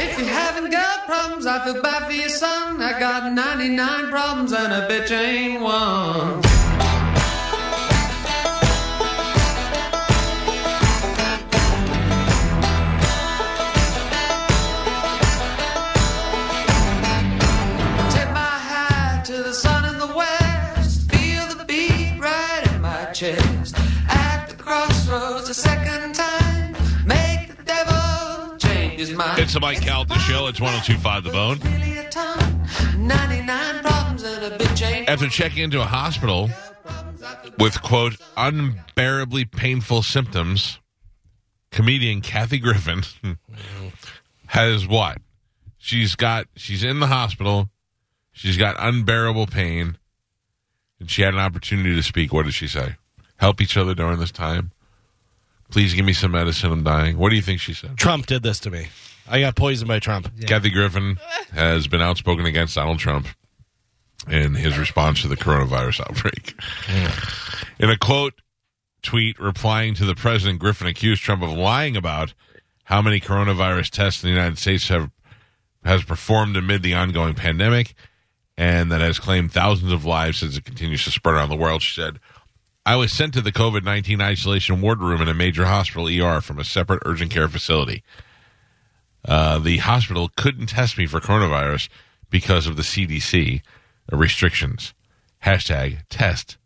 If you haven't got problems, I feel bad for your son. I got 99 problems and a bitch ain't one. Tip my hat to the sun in the west. Feel the beat right in my chest. At the crossroads a second time. Make the devil change his mind. It's the Mike Calta Show. It's 102.5 The Bone. 99 problems and a bitch ain't. After checking into a hospital with, quote, unbearably painful symptoms, comedian Kathy Griffin has what? She's in the hospital. She's got unbearable pain. And she had an opportunity to speak. What did she say? Help each other during this time. Please give me some medicine. I'm dying. What do you think she said? Trump did this to me. I got poisoned by Trump. Yeah. Kathy Griffin has been outspoken against Donald Trump in his response to the coronavirus outbreak. In a quote tweet replying to the president, Griffin accused Trump of lying about how many coronavirus tests the United States has performed amid the ongoing pandemic, and that has claimed thousands of lives as it continues to spread around the world. She said, I was sent to the COVID-19 isolation ward room in a major hospital ER from a separate urgent care facility. The hospital couldn't test me for coronavirus because of the CDC restrictions. Hashtag test.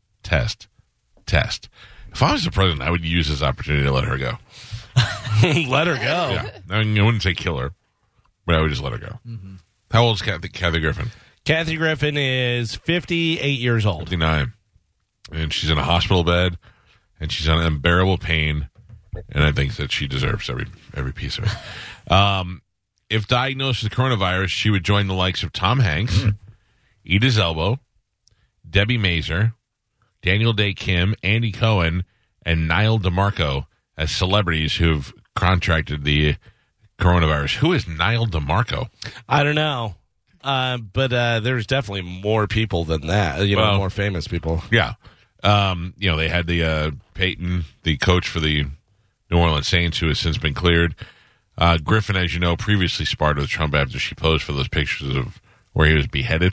If I was the president, I would use this opportunity to let her go. Let her go. Yeah. I wouldn't say kill her, but I would just let her go. Mm-hmm. How old is Kathy Griffin? Kathy Griffin is 58 years old. 59. And she's in a hospital bed, and she's in unbearable pain, and I think that she deserves every piece of it. If diagnosed with coronavirus, she would join the likes of Tom Hanks, Edith Elbow, Debbie Mazur, Daniel Day Kim, Andy Cohen, and Niall DeMarco as celebrities who've contracted the coronavirus. Who is Niall DeMarco? I don't know. But there's definitely more people than that. More famous people. Yeah. They had the Peyton, the coach for the New Orleans Saints, who has since been cleared. Griffin, as you know, previously sparred with Trump after she posed for those pictures of where he was beheaded.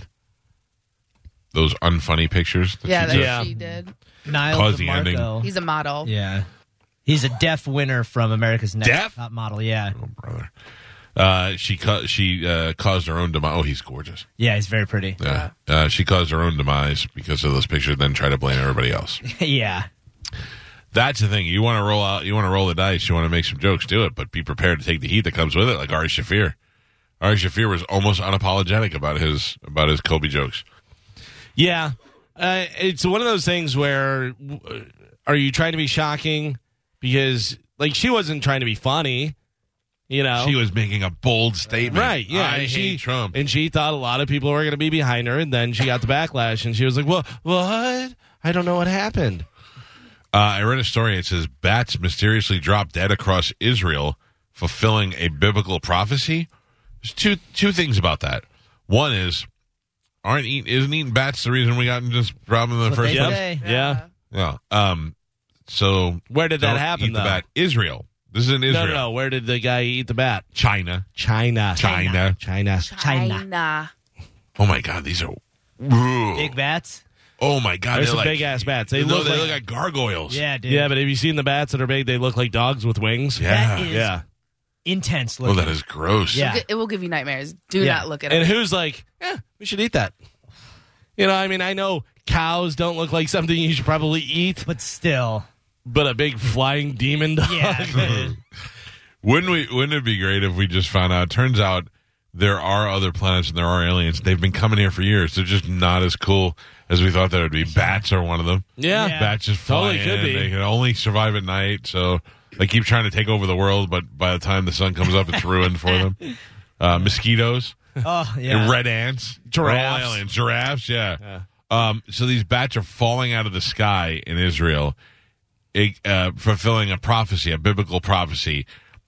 Those unfunny pictures. She did. Niall Caused the ending. DeMarco. He's a model. Yeah. He's a deaf winner from America's Next Top Model. Yeah. Oh, brother. She caused her own demise. Oh, he's gorgeous. Yeah, he's very pretty. Yeah. She caused her own demise because of those pictures, then try to blame everybody else. Yeah. That's the thing. You want to roll the dice, you want to make some jokes, do it, but be prepared to take the heat that comes with it, like Ari Shaffir. Ari Shaffir was almost unapologetic about his Kobe jokes. Yeah. It's one of those things where, are you trying to be shocking? Because, she wasn't trying to be funny. She was making a bold statement. Right, yeah. I hate Trump. And she thought a lot of people were going to be behind her, and then she got the backlash, and she was like, what? I don't know what happened. I read a story. It says, bats mysteriously dropped dead across Israel, fulfilling a biblical prophecy. There's two things about that. One is, isn't eating bats the reason we got in this problem in the first place? Yeah. So where did that happen, though? The bat. Israel. This is in Israel. No. Where did the guy eat the bat? China. Oh, my God. These are big bats. Oh, my God. There's some big-ass bats. They look like gargoyles. Yeah, dude. Yeah, but have you seen the bats that are big? They look like dogs with wings. Yeah. That is intense looking. Oh, that is gross. Yeah. It will give you nightmares. Do not look at it. And who's like, we should eat that? I know cows don't look like something you should probably eat. But still. But a big flying demon dog. Yeah. Wouldn't it be great if we just found out? Turns out there are other planets and there are aliens. They've been coming here for years. They're just not as cool as we thought they would be. Bats are one of them. Yeah. Bats just fly Totally could be. They can only survive at night, so they keep trying to take over the world, but by the time the sun comes up, it's ruined for them. Mosquitoes. Oh, yeah. Red ants. Giraffes. All aliens. Giraffes, yeah. So these bats are falling out of the sky in Israel, fulfilling a prophecy, a biblical prophecy.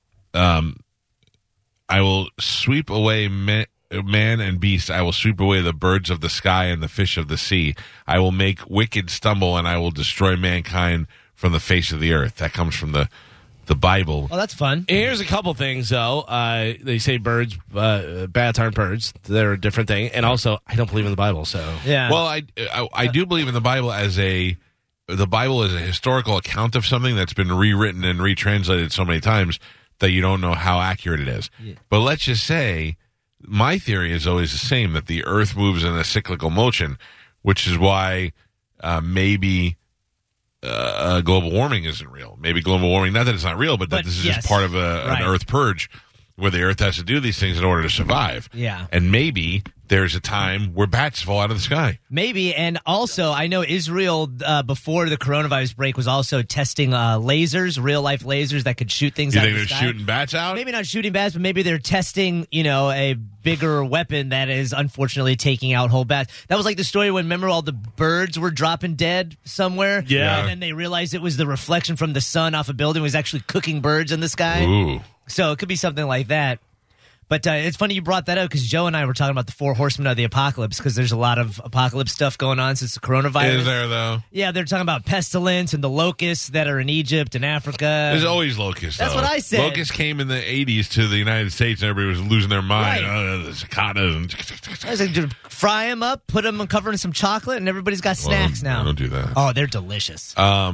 I will sweep away man and beast. I will sweep away the birds of the sky and the fish of the sea. I will make wicked stumble, and I will destroy mankind from the face of the earth. That comes from the the Bible. Oh, that's fun. Here's a couple things, though. They say birds, bats aren't birds. They're a different thing. And also, I don't believe in the Bible, so. Yeah. Well, I do believe in the Bible the Bible is a historical account of something that's been rewritten and retranslated so many times that you don't know how accurate it is. Yeah. But let's just say, my theory is always the same, that the earth moves in a cyclical motion, which is why maybe global warming isn't real. Maybe global warming, not that it's not real, but that this is just part of an earth purge where the earth has to do these things in order to survive. Yeah. And maybe there's a time where bats fall out of the sky. Maybe. And also, I know Israel, before the coronavirus break, was also testing lasers, real-life lasers that could shoot things out of the sky. You think they're shooting bats out? Maybe not shooting bats, but maybe they're testing, a bigger weapon that is unfortunately taking out whole bats. That was like the story when, remember, all the birds were dropping dead somewhere? Yeah. And then they realized it was the reflection from the sun off a building was actually cooking birds in the sky. Ooh. So it could be something like that. But it's funny you brought that up because Joe and I were talking about the 4 horsemen of the apocalypse because there's a lot of apocalypse stuff going on since the coronavirus. Is there, though? Yeah, they're talking about pestilence and the locusts that are in Egypt and Africa. There's always locusts, That's though. what I said. Locusts came in the 80s to the United States and everybody was losing their mind. Right. Oh, the cicadas. I was like, dude, fry them up, put them covered in some chocolate, and everybody's got snacks now. Don't do that. Oh, they're delicious.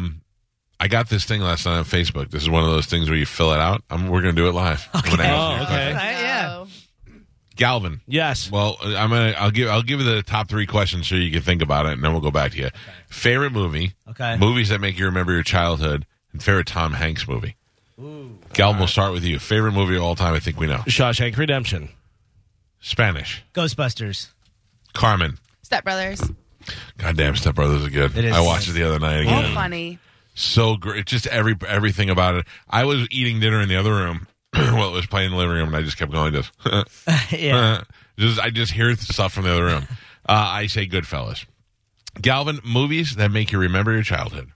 I got this thing last night on Facebook. This is one of those things where you fill it out. We're going to do it live. I'm gonna ask you a question. Yeah. Galvin. Yes. Well, I'll give you the top 3 questions so you can think about it, and then we'll go back to you. Okay. Favorite movie. Okay. Movies that make you remember your childhood, and favorite Tom Hanks movie. Ooh. Galvin, we'll start with you. Favorite movie of all time, I think we know. Shawshank Redemption. Spanish. Ghostbusters. Carmen. Step Brothers. Goddamn, Step Brothers is good. It is. I watched it the other night again. Oh, funny. So great. Just everything about it. I was eating dinner in the other room while it was playing in the living room, and I just kept going this. Yeah. I just hear stuff from the other room. I say Goodfellas. Galvin, movies that make you remember your childhood.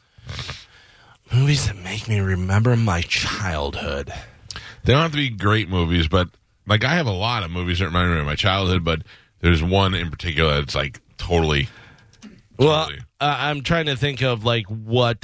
Movies that make me remember my childhood. They don't have to be great movies, but like I have a lot of movies that remind me of my childhood, but there's one in particular that's like totally. Well, I'm trying to think of like what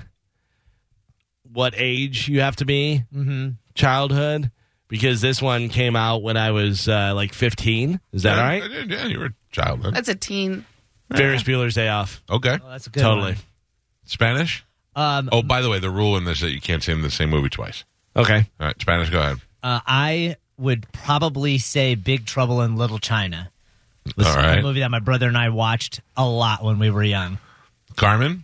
age you have to be. Mm-hmm. Childhood, because this one came out when I was like 15. Is that right? Yeah, you were a child then. That's a teen. Ferris Bueller's Day Off. Okay. Oh, that's a good Totally. one. Spanish? Oh, by the way, the rule in this is that you can't say the same movie twice. Okay. All right, Spanish, go ahead. I would probably say Big Trouble in Little China. It was All right. a movie that my brother and I watched a lot when we were young. Carmen?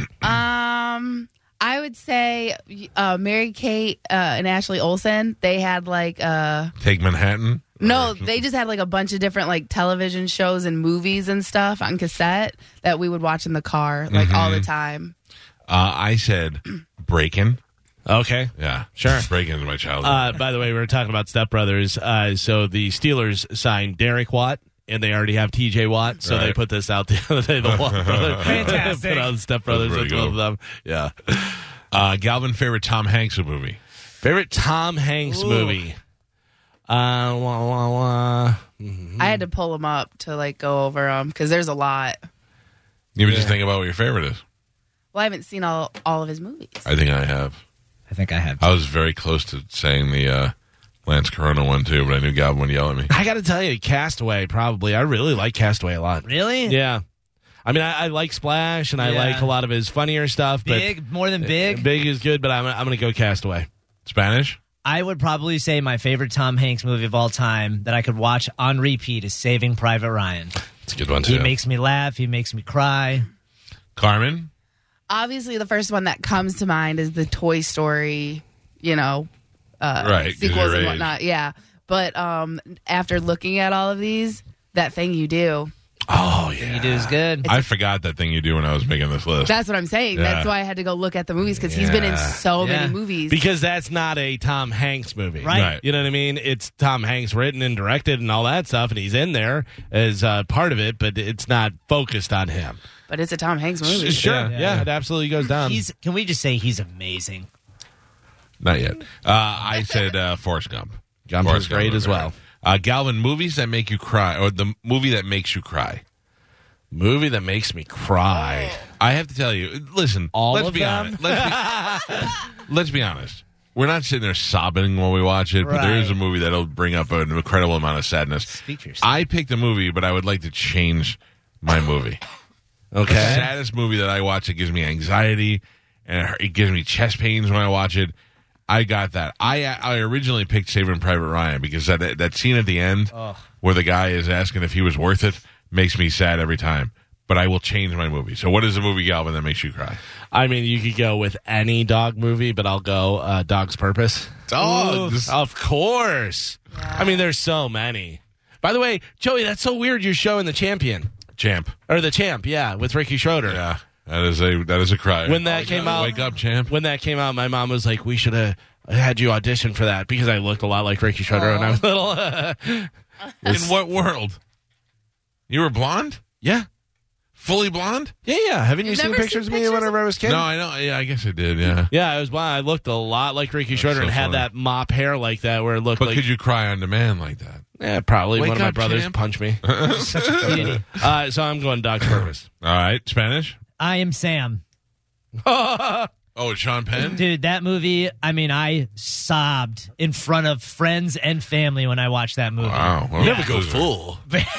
I would say Mary Kate and Ashley Olsen. They had like Take Manhattan? no, they just had like a bunch of different like television shows and movies and stuff on cassette that we would watch in the car like all the time. I said Breakin'. Okay. Yeah. Sure. Breakin' is my childhood. By the way, we were talking about Step Brothers. So the Steelers signed Derek Watt, and they already have TJ Watt. So they put this out the other day. The Watt brothers. Fantastic. Put on Step Brothers with both of them. Yeah. Galvin, favorite Tom Hanks movie? Favorite Tom Hanks movie? I had to pull them up to like go over them because there's a lot. You would just think about what your favorite is. Well, I haven't seen all of his movies. I think I have. I think I have. I was very close to saying the Lance Corona one, too, but I knew Galvin would yell at me. I got to tell you, Castaway, probably. I really like Castaway a lot. Really? Yeah. I mean, I like Splash, and I like a lot of his funnier stuff. Big? More than Big? Big is good, but I'm going to go Castaway. Spanish? I would probably say my favorite Tom Hanks movie of all time that I could watch on repeat is Saving Private Ryan. It's a good one, too. He makes me laugh. He makes me cry. Carmen? Obviously, the first one that comes to mind is the Toy Story, right, sequels and whatnot. Yeah. But after looking at all of these, That Thing You Do. Oh, yeah. Thing You Do is good. I forgot that thing you do when I was making this list. That's what I'm saying. Yeah. That's why I had to go look at the movies because he's been in so many movies. Because that's not a Tom Hanks movie. Right. You know what I mean? It's Tom Hanks written and directed and all that stuff, and he's in there as part of it, but it's not focused on him. But it's a Tom Hanks movie. Sure. Yeah, it absolutely goes down. Can we just say he's amazing? Not yet. I said Forrest Gump. Gump Forrest was great as well. Galvin, movies that make you cry, or the movie that makes you cry. Movie that makes me cry. I have to tell you, listen, All let's of be them? honest. Let's be honest. We're not sitting there sobbing while we watch it, but there Right. is a movie that'll bring up an incredible amount of sadness. Speak for yourself. I picked a movie, but I would like to change my movie. Okay. The saddest movie that I watch, it gives me anxiety and it gives me chest pains when I watch it. I got that. I originally picked Saving Private Ryan because that scene at the end where the guy is asking if he was worth it makes me sad every time. But I will change my movie. So what is the movie, Galvin, that makes you cry? I mean, you could go with any dog movie, but I'll go Dog's Purpose. Dogs. Of course. I mean, there's so many. By the way, Joey, that's so weird you're showing The Champion. Champ. Or The Champ, yeah, with Ricky Schroeder. Yeah. That is a cry. When that came out, Wake up, champ. When that came out, my mom was like, "We should have had you audition for that," because I looked a lot like Ricky Schroeder when I was little. In what world? You were blonde? Yeah. Fully blonde? Yeah. Haven't you You've seen never pictures seen of me pictures whenever I was a kid? No, I know. Yeah, I guess I did, yeah. Yeah, I was blonde. I looked a lot like Ricky Schroeder so and had funny. that mop hair like that where it looked But like... could you cry on demand like that? Yeah, probably. Wake One of my up, brothers champ. punched me. Such a cutie. So I'm going Dog's Purpose. All right. Spanish? I Am Sam. Oh, it's Sean Penn? Dude, that movie, I mean, I sobbed in front of friends and family when I watched that movie. Wow. Well, Never go those are- full.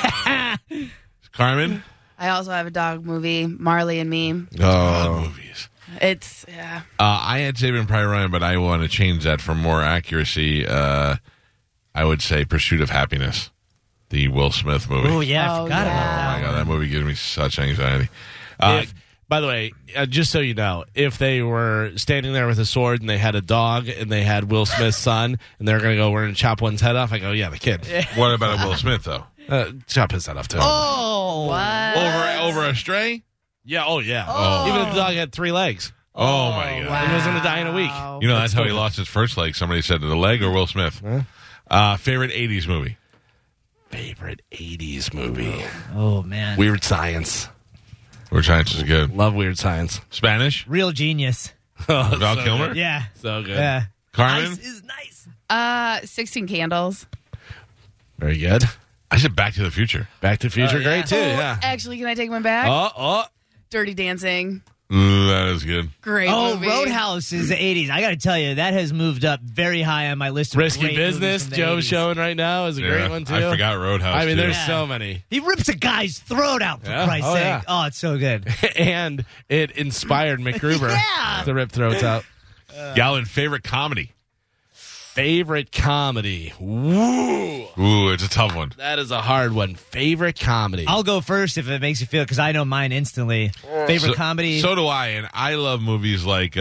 Carmen? I also have a dog movie, Marley and Me. Oh. Movies. It's yeah. I had Saving Private Ryan, but I want to change that for more accuracy. I would say Pursuit of Happiness, the Will Smith movie. Oh, yeah, I Oh, forgot yeah. about Oh, that. my God, that movie gives me such anxiety. By the way, just so you know, if they were standing there with a sword and they had a dog and they had Will Smith's son and they're going to go, we're going to chop one's head off, I go, yeah, the kid. What about a Will Smith, though? Chop his head off, too. Oh, What? Over a stray? Yeah, yeah. Oh. Even if the dog had 3 legs. Oh, my God. Wow. He was going to die in a week. You know, that's how he lost his first leg. Somebody said the leg or Will Smith. Favorite 80s movie? Favorite 80s movie. oh, man. Weird Science. Which Science is good. Love Weird Science. Spanish? Real genius. Val so Kilmer? good. Yeah. So good. Yeah. Carmen? Ice is nice. 16 Candles. Very good. I said Back to the Future. Back to the Future, yeah. great, too. Yeah. Actually, can I take one back? Oh. Dirty Dancing. Ooh, that is good. Great Oh, movie. Roadhouse is the 80s. I got to tell you, that has moved up very high on my list of Risky great movies Business, from the Joe's 80s. showing right now, is a great one, too. I forgot Roadhouse. I mean, too. there's Yeah. so many. He rips a guy's throat out, for Yeah? Christ's Oh, sake. yeah. Oh, it's so good. And it inspired MacGruber Yeah. to rip throats out. Galvin, favorite comedy? Favorite comedy. Woo! Ooh, it's a tough one. That is a hard one. Favorite comedy. I'll go first if it makes you feel, because I know mine instantly. Favorite So- comedy. So do I, and I love movies like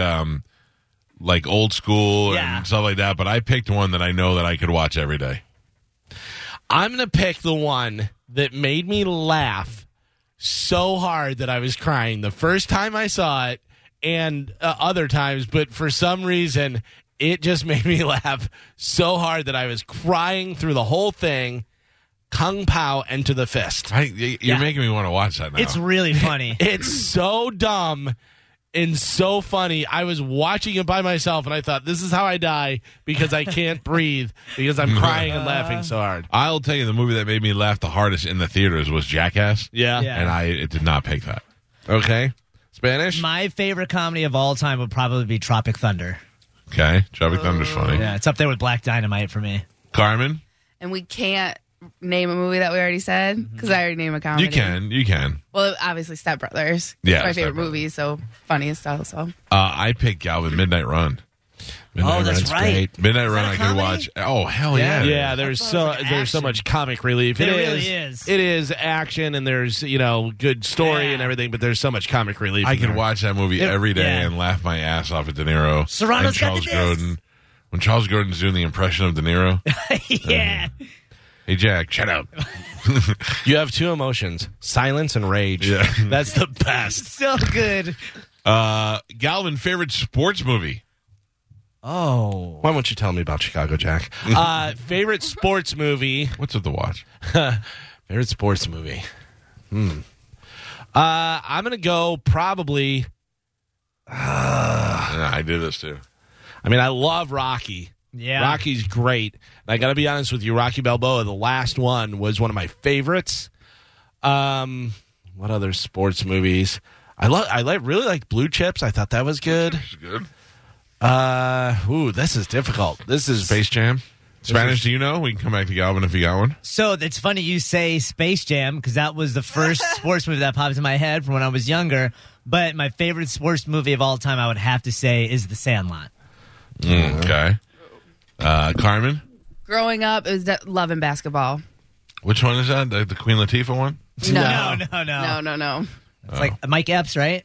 Old School Yeah. and stuff like that. But I picked one that I know that I could watch every day. I'm going to pick the one that made me laugh so hard that I was crying the first time I saw it and other times, but for some reason, it just made me laugh so hard that I was crying through the whole thing. Kung Pao Enter the Fist. You're Yeah. making me want to watch that now. It's really funny. It's so dumb and so funny. I was watching it by myself and I thought, this is how I die because I can't breathe because I'm crying and laughing so hard. I'll tell you, the movie that made me laugh the hardest in the theaters was Jackass. Yeah. Yeah. And it did not pick that. Okay. Spanish? My favorite comedy of all time would probably be Tropic Thunder. Okay, Tropic Thunder's funny. Yeah, it's up there with Black Dynamite for me. Carmen, And we can't name a movie that we already said because I already named a comedy. you can. Well, obviously, Step Brothers. Yeah, It's my Step favorite Brothers. movie, so funny and stuff. So I picked Galvin Midnight Run. Oh, that's Run's right. great. Midnight Run, that a I could comedy? watch. Oh hell yeah! Yeah, there's thought it was like there's so action. much comic relief. There It really is. It is action and there's good story Yeah. and everything, but there's so much comic relief. I in could there. watch that movie every day yeah. and laugh my ass off at De Niro. Serrano's and got Charles the Grodin. When Charles Grodin's doing the impression of De Niro, Yeah. hey Jack, shut up. You have two emotions: silence and rage. Yeah. That's the best. So good. Galvin, favorite sports movie? Oh. Why won't you tell me about Chicago, Jack? Favorite sports movie. What's with the watch? Favorite sports movie. I'm gonna go probably. Yeah, I did this too. I mean, I love Rocky. Yeah. Rocky's great. And I got to be honest with you, Rocky Balboa, the last one, was one of my favorites. What other sports movies? really liked Blue Chips. I thought that was good. It's good. This is difficult. This is Space Jam. Spanish, do you know? We can come back to Galvin if you got one. So it's funny you say Space Jam because that was the first sports movie that popped in my head from when I was younger. But my favorite sports movie of all time, I would have to say, is The Sandlot. Okay. Carmen? Growing up, it was Love and Basketball. Which one is that? The Queen Latifah one? No. No. It's like Mike Epps, right?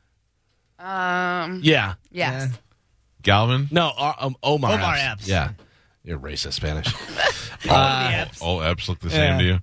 yeah. Yes. No, Galvin? Omar Epps. Yeah. You're racist Spanish. All Epps look the same to you?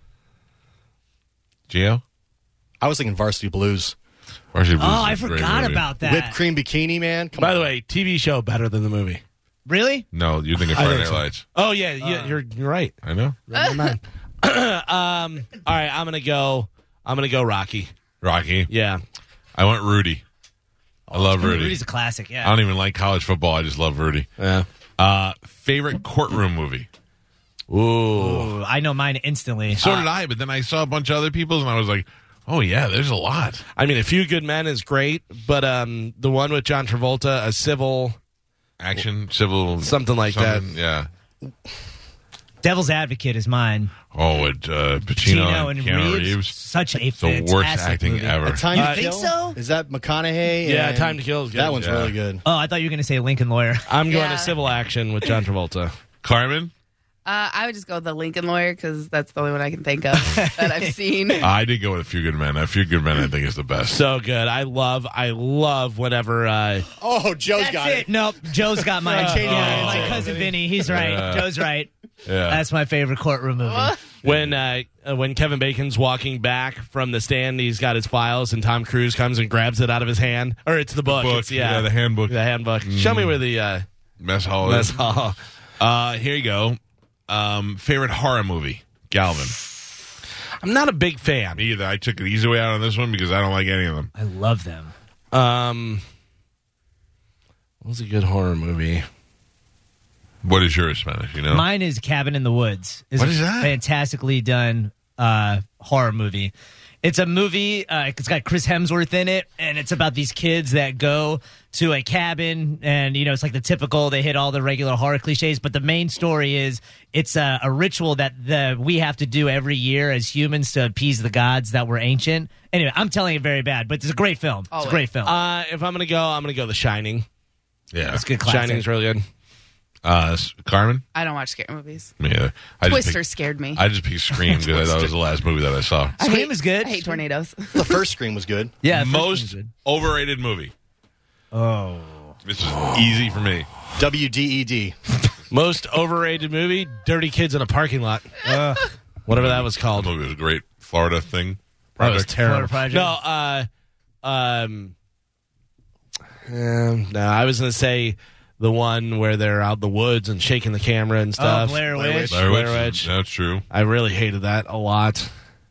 Gio? I was thinking Varsity Blues. Varsity Blues Oh, I is a great forgot movie. about that. Whipped cream bikini, man. Come By on. the way, TV show better than the movie. Really? No, you're thinking I Friday think Night so. Lights. Oh yeah, you're right. I know. Never mind. All right, I'm gonna go Rocky. Rocky. Yeah. I went Rudy. I love Rudy. Rudy's a classic, I yeah. don't even like college football. I just love Rudy. Yeah. Favorite courtroom movie? Ooh. Ooh, I know mine instantly. So did I, but then I saw a bunch of other people's, and I was like, oh, yeah, there's a lot. I mean, A Few Good Men is great, but the one with John Travolta, a civil Action, civil. Something like that. Yeah. Devil's Advocate is mine. Oh, with Pacino Gino and and Keanu Reeves. Reeves. Such a The fantastic worst acting movie. ever. Time to think Kill? so? Is that McConaughey? Yeah, and- Time to Kill is good. That one's Yeah. really good. Oh, I thought you were going to say Lincoln Lawyer. I'm going Yeah. to Civil Action with John Travolta. Carmen? I would just go with The Lincoln Lawyer because that's the only one I can think of that I've seen. I did go with A Few Good Men. A Few Good Men, I think, is the best. So good. I love whenever Oh, Joe's That's got it. Nope, Joe's got mine. changed my Yeah, answer. my cousin Vinny, he's right. Yeah. Joe's right. Yeah. That's my favorite courtroom movie. when Kevin Bacon's walking back from the stand, he's got his files, and Tom Cruise comes and grabs it out of his hand. Or it's the book. It's, Yeah, the handbook. The handbook. Show me where the Mess Hall mess is. hall. Here you go. Favorite horror movie? Galvin. I'm not a big fan. Me either. I took the easy way out on this one because I don't like any of them. I love them. What was a good horror movie? What is yours, Spanish? You know? Mine is Cabin in the Woods. It's What a is that? fantastically done horror movie. It's a movie. It's got Chris Hemsworth in it, and it's about these kids that go to a cabin, and it's like the typical. They hit all the regular horror cliches, but the main story is it's a ritual that we have to do every year as humans to appease the gods that were ancient. Anyway, I'm telling it very bad, but it's a great film. It's a great film. If I'm gonna go The Shining. Yeah. It's a good classic. Shining's really good. Carmen? I don't watch scary movies. Me either. I just Twister picked- scared me. I just picked Scream because I thought it was the last movie that I saw. Scream is good. I hate tornadoes. The first Scream was good. Yeah, the first Most one's good. overrated movie. Oh. This is easy for me. WDED. Most overrated movie: Dirty Kids in a Parking Lot. Whatever that was The called. movie was a great Florida thing. That was Project. terrible. Florida Project. No, I was gonna say the one where they're out in the woods and shaking the camera and stuff. Blair Blair Witch. Witch. Blair Blair Witch. Witch. That's true. I really hated that a lot.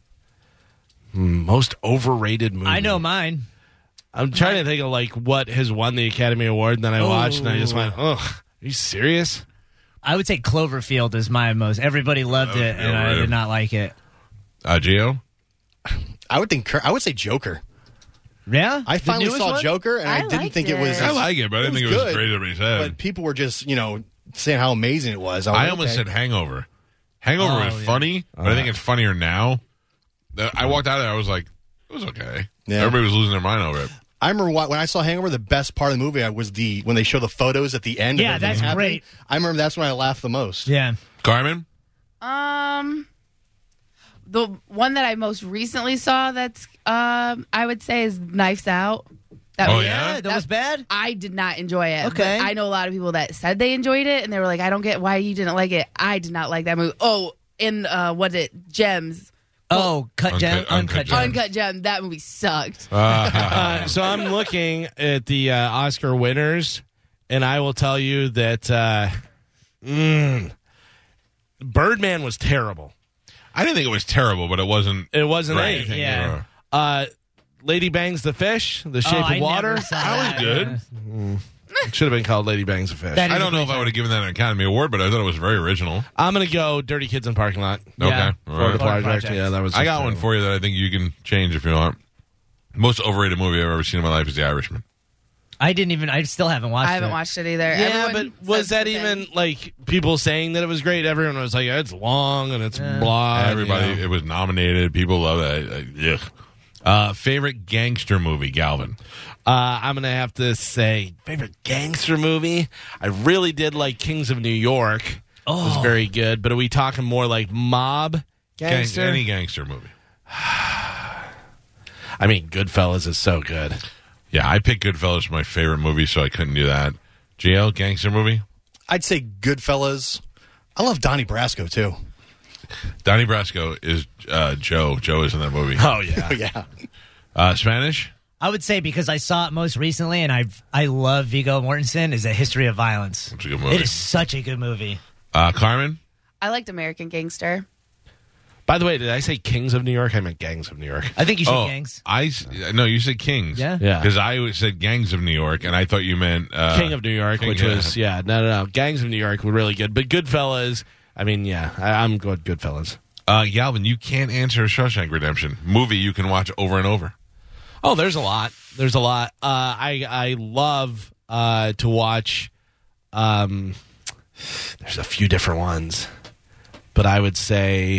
Most overrated movie. I know mine. I'm trying to think of like what has won the Academy Award, and then I watched and I just went, "Ugh, are you serious?" I would say Cloverfield is my most. Everybody loved That it, would be and I overrated. did not like it. Gio? I would say Joker. Yeah, I The finally newest saw one? Joker, and I I didn't liked think it was. it. I like it, but I didn't think it was good, as great as everybody said. But people were just, saying how amazing it was. I almost said Hangover. Hangover was yeah. funny, but I think it's funnier now. I walked out of there, I was like, it was okay. Yeah. Everybody was losing their mind over it. I remember when I saw Hangover, the best part of the movie was when they show the photos at the end. of Yeah, everything that's happening. great. I remember that's when I laughed the most. Yeah. Carmen? The one that I most recently saw that's I would say is Knives Out. That Oh, was, yeah? That was bad. I did not enjoy it. Okay. But I know a lot of people that said they enjoyed it, and they were like, I don't get why you didn't like it. I did not like that movie. Oh, in Gems. Oh, Uncut Uncut Gems. Gems. Uncut Gem. That movie sucked. So I'm looking at the Oscar winners, and I will tell you that Birdman was terrible. I didn't think it was terrible, but it wasn't. It wasn't great. anything. Yeah. Lady Bangs the Fish, The Oh, Shape I of Water. never saw That was that. good. It should have been called Lady Bangs the Fish. That I is don't know if I would have given that an Academy Award, but I thought it was very original. I'm going to go Dirty Kids in Parking Lot. Yeah. Okay. All Florida right. Project. Project. Yeah, that was. I got one for you that I think you can change if you want. Most overrated movie I've ever seen in my life is The Irishman. I still haven't watched it. I haven't watched it either. Yeah, Everyone but was says that the same. even like people saying that it was great? Everyone was like, it's long and it's blah. Everybody, you know. it was nominated. People love it. Favorite gangster movie, Galvin? I'm going to have to say, favorite gangster movie? I really did like Kings of New York. It was very good. But are we talking more like mob gangster? Any gangster movie. I mean, Goodfellas is so good. Yeah, I picked Goodfellas for my favorite movie, so I couldn't do that. Gio, gangster movie? I'd say Goodfellas. I love Donnie Brasco too. Donnie Brasco is Joe. Joe is in that movie. Oh, yeah. Yeah. Spanish? I would say because I saw it most recently, and I love Viggo Mortensen. Is A History of Violence. It's a good movie. It is such a good movie. Carmen? I liked American Gangster. By the way, did I say Kings of New York? I meant Gangs of New York. I think you should gangs. No, you said Kings. Yeah? Yeah. Because I said Gangs of New York, and I thought you meant King of New York, King, which was, no. Gangs of New York were really good. But Goodfellas, I mean, yeah, I'm going Goodfellas. Galvin, you can't answer Shawshank Redemption. Movie you can watch over and over. Oh, there's a lot. There's a lot. I love to watch. There's a few different ones, but I would say.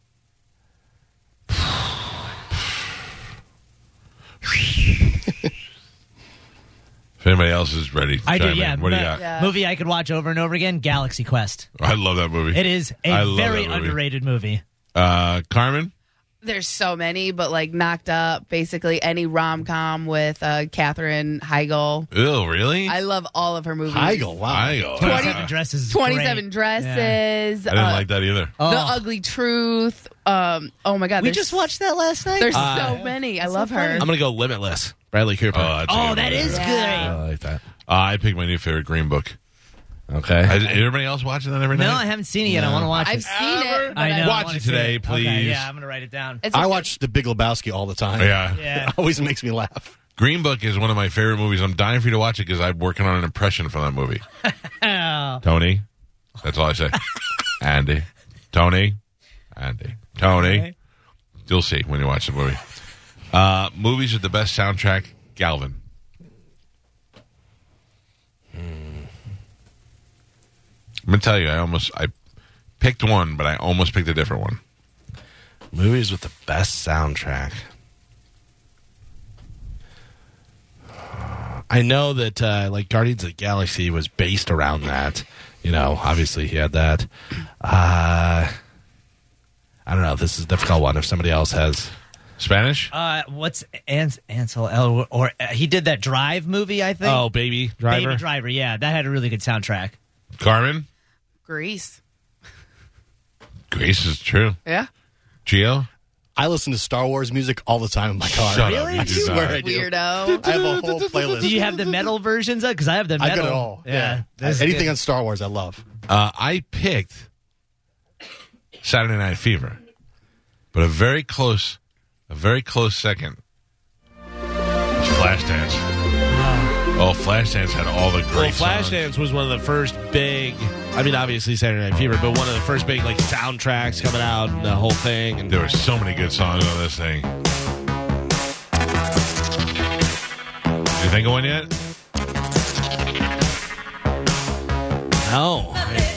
If anybody else is ready, I do, chime in. yeah. What do you but- got? Yeah. Movie I could watch over and over again, Galaxy Quest. I love that movie. It is I a love very that movie. underrated movie. Carmen? There's so many, but like Knocked Up, basically any rom-com with Katherine Heigl. Oh, really? I love all of her movies. Heigl, wow. Heigl. 27 Dresses is 27 great. Dresses. I didn't like that either. The Ugly Truth. Oh my God. We there's- just watched that last night. There's so many. I love her. I'm going to go Limitless. Bradley Cooper. That's a good that movie. is Yeah. good. I like that. I picked my new favorite, Green Book. Okay. Is everybody else watching that every night? No, I haven't seen it yet. I want to watch I've it. seen it. But I know. Watch wanna it see today, Okay, please. yeah, I'm going to write it down. It's I a- watch The Big Lebowski all the time. Yeah. Yeah. It always makes me laugh. Green Book is one of my favorite movies. I'm dying for you to watch it because I'm working on an impression from that movie. Oh. Tony. That's all I say. Andy. Tony. Andy. Tony. Okay. You'll see when you watch the movie. Movies with the best soundtrack, Galvin. I'm going to tell you, I picked one, but I almost picked a different one. Movies with the best soundtrack. I know that like Guardians of the Galaxy was based around that. You know, obviously he had that. I don't know. This is a difficult one. If somebody else has Spanish? What's Ansel Elgort? Or he did that Drive movie, I think. Oh, Baby Driver. Baby Driver. Yeah, that had a really good soundtrack. Carmen? Grease. Grace is true. Yeah. Gio? I listen to Star Wars music all the time in my car. Shut Really? up. You I do swear not. I do. Weirdo. I have a whole playlist. Do you have the metal versions of it? Because I have the I've metal. got it all. Yeah. Anything on Star Wars, I love. I picked Saturday Night Fever, but a very close second was Flashdance. Oh, Flashdance had all the Well, great songs. Flashdance was one of the first big. I mean, obviously Saturday Night Fever, but one of the first big like soundtracks coming out and the whole thing. And There were so many good songs on this thing. You think of one yet? no,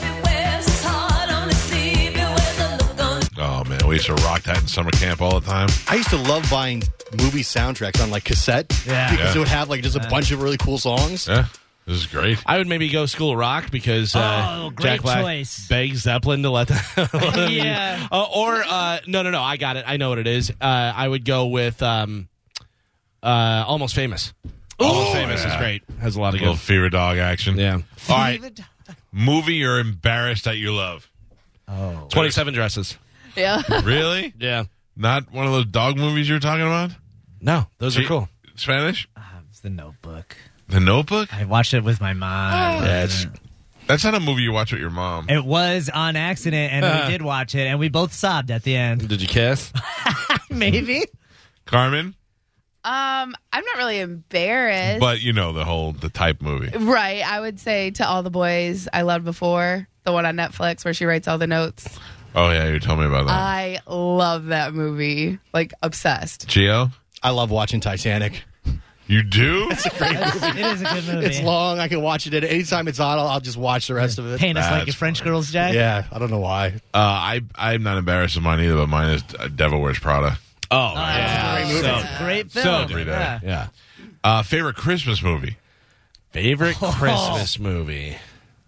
Oh man, we used to rock that in summer camp all the time. I used to love buying movie soundtracks on like cassette. Yeah. Because Yeah. it would have like just a bunch of really cool songs. Yeah, this is great. I would maybe go School of Rock because Oh, great Jack Black choice. begs Zeppelin to let that. Yeah. No. I got it. I know what it is. I would go with Almost Famous. Almost Famous is great. Has a lot of Little good. fever dog action. Yeah. All right. Movie you're embarrassed that you love. 27 Dresses. Yeah. Really? Yeah. Not one of those dog movies you were talking about? No, those are cool. Spanish? It's The Notebook. The Notebook? I watched it with my mom. Yeah, it's That's not a movie you watch with your mom. It was on accident, and we did watch it, and we both sobbed at the end. Did you kiss? Maybe. Carmen? I'm not really embarrassed. But you know the type movie. Right. I would say To All the Boys I Loved Before, the one on Netflix where she writes all the notes. Oh yeah, you told me about that. I love that movie. Like, obsessed. Gio? I love watching Titanic. You do? It is a good movie. It's long. I can watch it at any time it's on. I'll just watch the rest of it. Paint us like That's your French funny. girls, Jack. Yeah, I don't know why. I'm not embarrassed of mine either, but mine is Devil Wears Prada. Oh, That's a great movie. So, It's a great so film. every day. Yeah. yeah. Favorite Christmas movie? Favorite Christmas movie?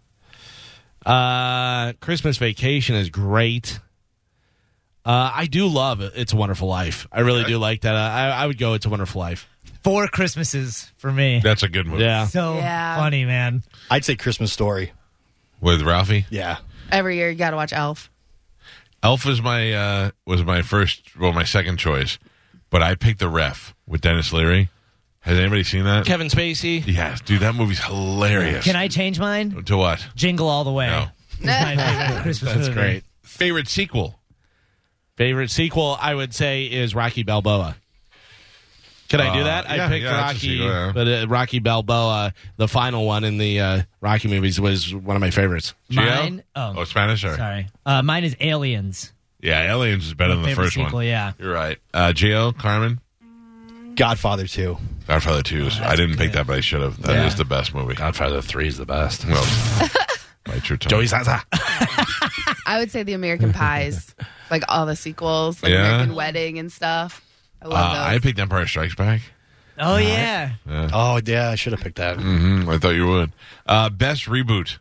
Christmas Vacation is great. I do love It's a Wonderful Life. I really do like that. I would go It's a Wonderful Life. 4 Christmases for me. That's a good movie. Yeah. So Yeah. funny, man. I'd say Christmas Story. With Ralphie? Yeah. Every year you got to watch Elf. Elf was my my second choice, but I picked The Ref with Dennis Leary. Has anybody seen that? Kevin Spacey. Yes, dude, that movie's hilarious. Can I change mine? To what? Jingle All the Way. No. My favorite Christmas That's movie. great. Favorite sequel? Favorite sequel, I would say, is Rocky Balboa. Can I do that? yeah, I picked yeah, that's a Rocky, sequel, yeah. but Rocky Balboa, the final one in the Rocky movies, was one of my favorites. Mine. Oh, Spanish? Sorry. Mine is Aliens. Yeah, Aliens is better than the Favorite first sequel, one. yeah. You're right. Gio, Carmen? Godfather 2. Godfather 2. I didn't pick that, but I should have. That is the best movie. Godfather 3 is the best. Well, bite your tongue. Joey Zaza. I would say the American Pies, like all the sequels, like Yeah. American Wedding and stuff. I love those. I picked Empire Strikes Back. Oh, yeah. Oh, yeah, I should have picked that. I thought you would. Best reboot.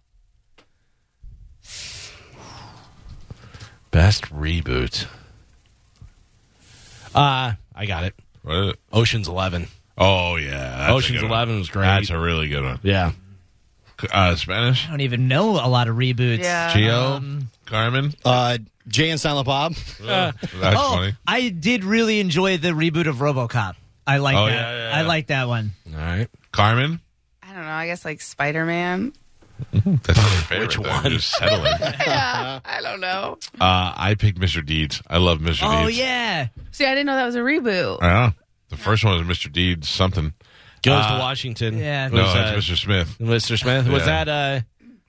Best reboot. I got it. What is it? Ocean's 11. Oh, yeah. That's a Ocean's good one. 11 was great. That's a really good one. Yeah. Spanish? I don't even know a lot of reboots. Yeah. Gio? Carmen? Jay and Silent Bob. That's Oh, funny. I did really enjoy the reboot of RoboCop. I like Oh, that. yeah. I like that one. All right. Carmen? I don't know. I guess like Spider-Man. That's not your favorite. Which though. one? Just settling. Yeah, I don't know. I picked Mr. Deeds. I love Mr. Oh, Deeds. yeah. See, I didn't know that was a reboot. Yeah. The first one was Mr. Deeds something. Goes to Washington. Yeah. No, Was, it's Mr. Smith. Mr. Smith. Was Yeah. that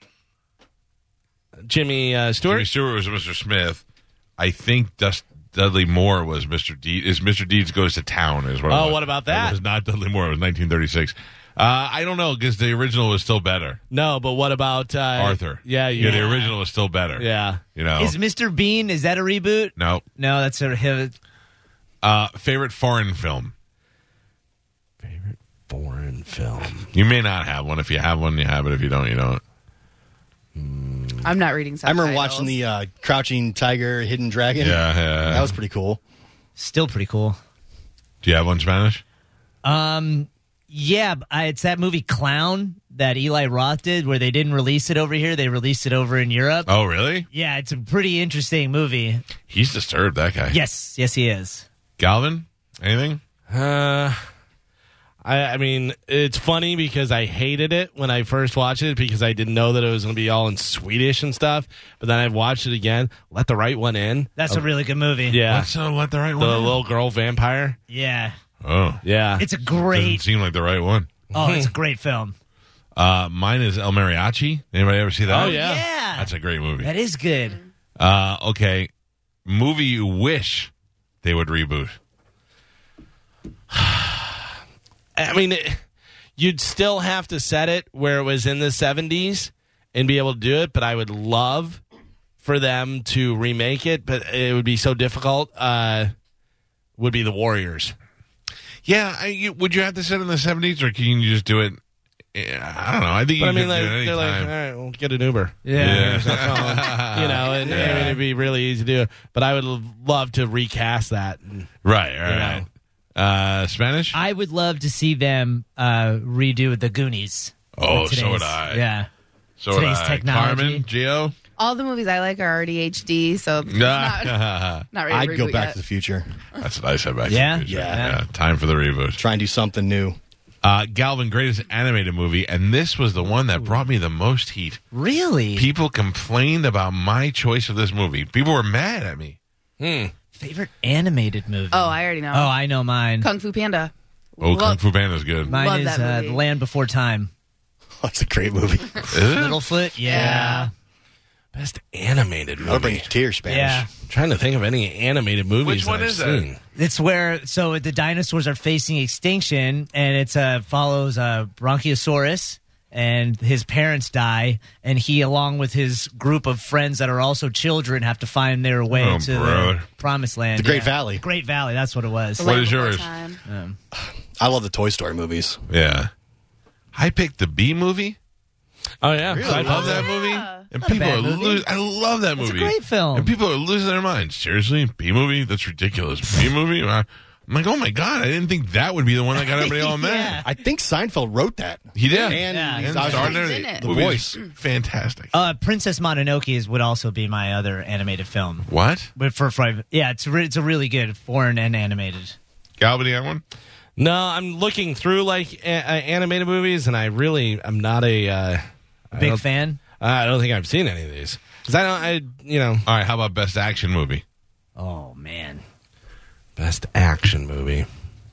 Jimmy Stewart? Jimmy Stewart was Mr. Smith. I think Dudley Moore was Mr. Deeds. Mr. Deeds Goes to Town is what it Oh, was. what about that? It was not Dudley Moore. It was 1936. I don't know, because the original was still better. No, but what about Arthur. Yeah, Yeah, the original was still better. Yeah. You know? Is Mr. Bean, is that a reboot? No. No, that's a Favorite foreign film? Favorite foreign film. You may not have one. If you have one, you have it. If you don't, you don't. I'm not reading I subtitles. remember watching the Crouching Tiger, Hidden Dragon. Yeah. That was pretty cool. still pretty cool. Do you have one in Spanish? Yeah, it's that movie Clown that Eli Roth did where they didn't release it over here. They released it over in Europe. Oh, really? Yeah, it's a pretty interesting movie. He's disturbed, that guy. Yes, he is. Galvin? Anything? I mean, it's funny because I hated it when I first watched it because I didn't know that it was going to be all in Swedish and stuff. But then I've watched it again. Let the Right One In. That's a really good movie. Yeah. Let's let the right The one in. little girl vampire. Yeah. Oh. Yeah. It's a Doesn't great, seem like the right one. it's a great film. Mine is El Mariachi. Anybody ever see that? Oh, yeah. That's a great movie. That is good. Okay. Movie you wish they would reboot. I mean, you'd still have to set it where it was in the 70s and be able to do it, but I would love for them to remake it, but it would be so difficult. Would be The Warriors. Yeah. Would you have to set it in the 70s, or can you just do it? I don't know. I think But you I mean, could like, do it any they're like, all time. right, we'll get an Uber. Yeah. You know, and I mean, it'd be really easy to do. But I would love to recast that. Right. Spanish? I would love to see them redo The Goonies. Oh, with so would today's- I. Yeah. So would today's I. technology. Carmen? Gio? All the movies I like are already HD, so it's not ready to I'd go reboot Back yet. to the Future. That's what I said back Yeah? to the future. Yeah. Time for the reboot. Try and do something new. Galvin, greatest animated movie, and this was the one that brought me the most heat. Really? People complained about my choice of this movie. People were mad at me. Favorite animated movie? Oh, I already know. Oh, I know mine. Kung Fu Panda. Oh, Kung Love- Fu Panda's good. Mine Love is that movie. The Land Before Time. That's a great movie. Is it? Littlefoot? Yeah. Best animated movie. That'll bring you to tears, Spanish. Yeah. I'm trying to think of any animated movies. Which one I've is that? seen. It's where the dinosaurs are facing extinction, and it follows Bronchiosaurus, and his parents die, and he, along with his group of friends that are also children, have to find their way to the promised land. The Great Valley. Great Valley, that's what it was. The What Land is Before yours? Time. I love the Toy Story movies. Yeah. I picked the B movie. Oh yeah, I love that movie. And people bad are movie. losing. I love that It's a movie. great film. And people are losing their minds. Seriously, B movie? That's ridiculous. B movie? I'm like, oh my god! I didn't think that would be the one that got everybody all mad. Yeah. I think Seinfeld wrote that. He did. And Yeah. he's And obviously- starred in He's it. in it. The Movie voice. is fantastic. Princess Mononoke would also be my other animated film. What? But it's a really good foreign and animated. Galvin, you have one? No, I'm looking through like animated movies, and I'm not a Big fan. I don't think I've seen any of these because All right. How about best action movie? Oh man, best action movie.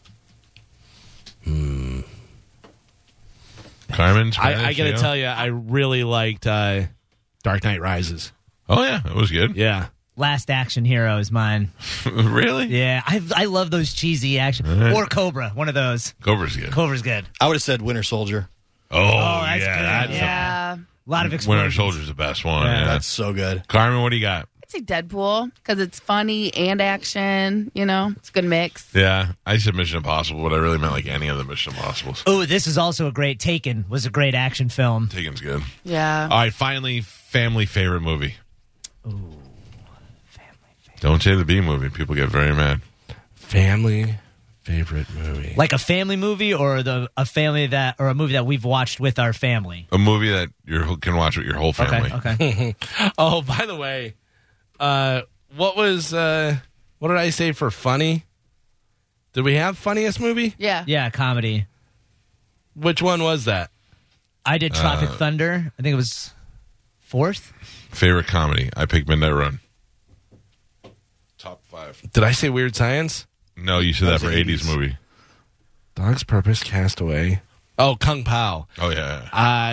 Carmen. I got to tell you, I really liked Dark Knight Rises. Oh yeah, it was good. Yeah. Last Action Hero is mine. Really? Yeah, I love those cheesy action or Cobra. One of those. Cobra's good. Cobra's good. I would have said Winter Soldier. Oh, that's yeah, good. that's Yeah. A lot of Winter explosions. Soldier's the best one. Yeah. Yeah. That's so good. Carmen, what do you got? I'd say Deadpool because it's funny and action. You know, it's a good mix. Yeah, I said Mission Impossible, but I really meant like any of the Mission Impossibles. Oh, this is also a great Taken. Was a great action film. Taken's good. Yeah. All right, finally, family favorite movie. Don't say the B movie. People get very mad. Family favorite movie. Like a family movie or a movie that we've watched with our family. A movie that you can watch with your whole family. Okay. Oh, by the way, what did I say for funny? Did we have funniest movie? Yeah. Yeah, comedy. Which one was that? I did Tropic Thunder. I think it was fourth. Favorite comedy. I picked Midnight Run. Top 5. Did I say Weird Science? No, you said that was for the 80s 80s. movie. Dog's Purpose, Castaway. Oh, Kung Pao. Oh, yeah.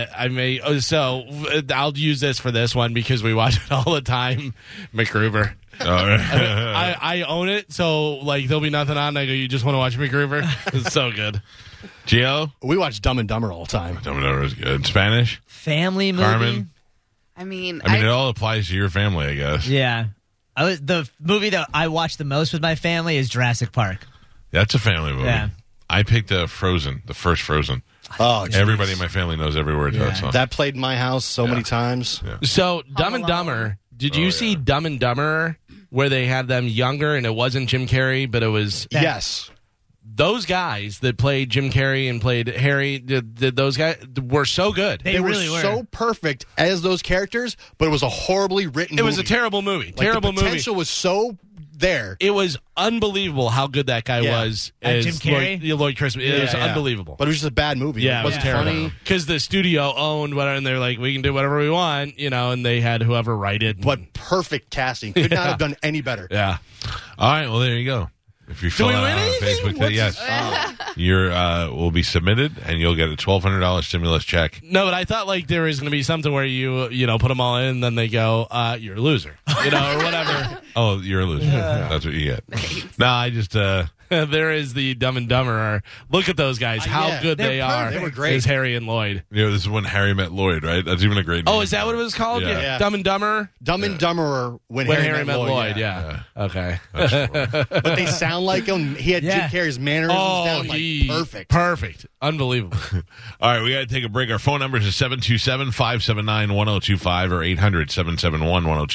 I'll use this for this one because we watch it all the time. MacGruber. All right. I own it, so like there'll be nothing on. I go, you just want to watch MacGruber? It's so good. Gio? We watch Dumb and Dumber all the time. Dumb and Dumber is good. Spanish? Family movie. Carmen? I mean, it all applies to your family, I guess. Yeah. The movie that I watch the most with my family is Jurassic Park. That's a family movie. Yeah. I picked Frozen, the first Frozen. Oh, Everybody in my family knows every word to that song. that played in my house so many times. Yeah. So Dumb and Alone. Dumber. Did you Oh, see yeah. Dumb and Dumber where they had them younger and it wasn't Jim Carrey, but it was Yes. those guys that played Jim Carrey and played Harry? Did those guys were so good? They were really were. so perfect as those characters, but it was a horribly written It was a movie. terrible movie. Like, Terrible the movie. potential was so there. It was unbelievable how good that guy Yeah. was Jim as Carrey? Lloyd Christmas. It was Yeah. unbelievable. But it was just a bad movie. Yeah, it wasn't it was funny. terrible. Because the studio owned whatever, and they're like, we can do whatever we want, and they had whoever write it. But perfect casting. Could not have done any better. yeah. All right, well, there you go. If you fill we that win out on anything? Facebook, yes. You're will be submitted, and you'll get a $1,200 stimulus check. No, but I thought like there was going to be something where you put them all in, and then they go, you're a loser, or whatever. Oh, you're a loser. That's what you get. No, I just There is the Dumb and Dumber. Look at those guys, how yeah. good They're they are. perfect. They were great. Is Harry and Lloyd. this is when Harry met Lloyd, right? That's even a great. Oh, name. is that what it was called? Yeah. Yeah. Dumb and Dumber. Dumb and Dumberer when When Harry met Lloyd. yeah. Okay. But they sound like him. He had Yeah. Jim Carrey's mannerisms down. Like, perfect. Perfect. Unbelievable. All right, we got to take a break. Our phone numbers is 727-579-1025 or 800-771-1025.